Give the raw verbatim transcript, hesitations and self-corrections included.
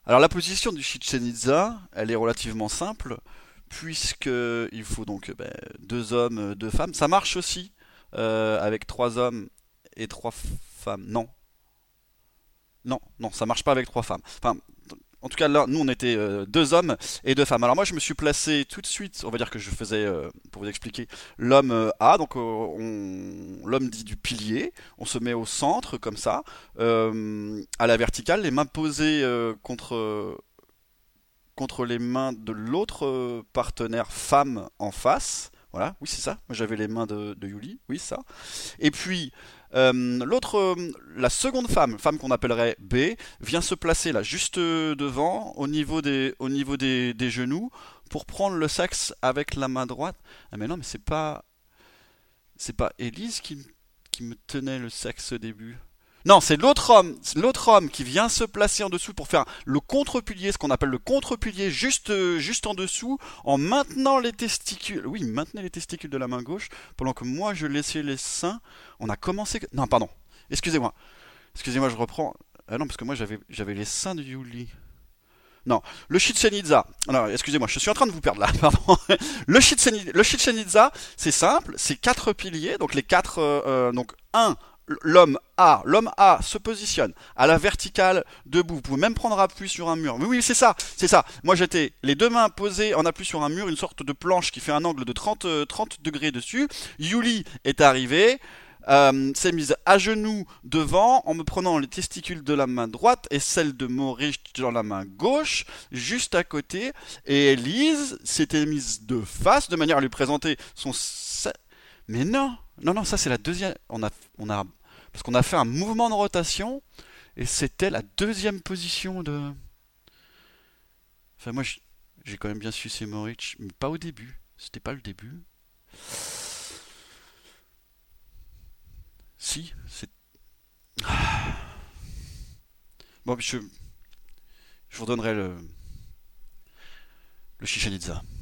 Alors la position du Chichen Itza, elle est relativement simple, puisque il faut donc ben, deux hommes, deux femmes. Ça marche aussi euh, avec trois hommes et trois femmes. Non, non, non, ça marche pas avec trois femmes. Enfin, en tout cas là, nous on était euh, deux hommes et deux femmes. Alors moi je me suis placé tout de suite, on va dire que je faisais, euh, pour vous expliquer, l'homme euh, A, donc euh, on- l'homme dit du pilier, on se met au centre comme ça, euh, à la verticale, les mains posées euh, contre contre les mains de l'autre euh, partenaire femme en face. Voilà, oui c'est ça. Moi j'avais les mains de, de Yuli, oui ça. Et puis euh, l'autre, euh, la seconde femme, femme qu'on appellerait B, vient se placer là juste euh, devant, au niveau des, au niveau des, des genoux, pour prendre le sexe avec la main droite. Ah mais non, mais c'est pas, c'est pas Élise qui, qui me tenait le sexe au début. Non, c'est l'autre homme, c'est l'autre homme qui vient se placer en dessous pour faire le contre-pilier, ce qu'on appelle le contre-pilier, juste, euh, juste en dessous, en maintenant les testicules. Oui, il maintenait les testicules de la main gauche, pendant que moi je laissais les seins. On a commencé. Non, pardon. Excusez-moi. Excusez-moi, je reprends. Ah non, parce que moi j'avais, j'avais les seins de Yuli. Non, le Chichen Itza. Alors, excusez-moi, je suis en train de vous perdre là. Pardon. Le Chichen, le Chichen Itza, c'est simple, c'est quatre piliers. Donc les quatre, euh, euh, donc un, l'homme A, l'homme A se positionne à la verticale debout. Vous pouvez même prendre appui sur un mur. Oui, oui, c'est ça, c'est ça. Moi, j'étais les deux mains posées en appui sur un mur, une sorte de planche qui fait un angle de trente, euh, trente degrés dessus. Yuli est arrivé. Euh, s'est mise à genoux devant en me prenant les testicules de la main droite et celle de Maurice dans la main gauche, juste à côté. Et Elise s'était mise de face de manière à lui présenter son. Mais non, non, non, ça c'est la deuxième. On a, on a, parce qu'on a fait un mouvement de rotation et c'était la deuxième position de. Enfin, moi j'ai quand même bien sucé Maurice, mais pas au début. C'était pas le début. Si, c'est. Bon, je, je vous redonnerai le, le Chichen Itza.